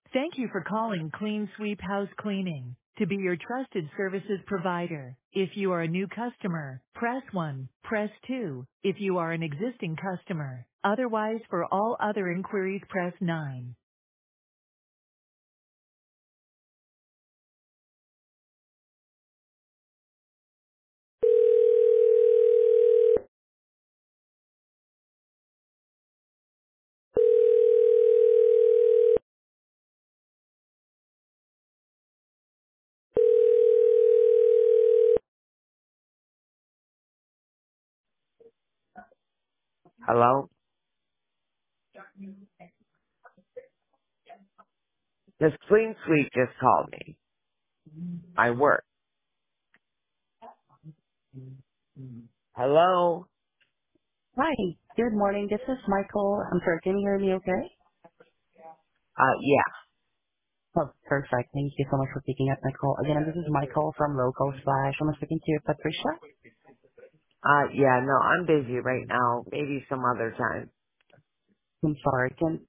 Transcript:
Thank you for calling Clean Sweep House Cleaning to be your trusted services provider. If you are a new customer, press 1. Press 2 if you are an existing customer. Otherwise, for all other inquiries, press 9. Hello? This clean sweep just called me. I work. Hello? Hi, good morning. This is Michael. I'm sorry, can you hear me okay? Yeah. Oh, perfect. Thank you so much for picking up my call. Again, this is Michael from Local Splash. I'm speaking to Patricia. Yeah, no, I'm busy right now. Maybe some other time. I'm sorry.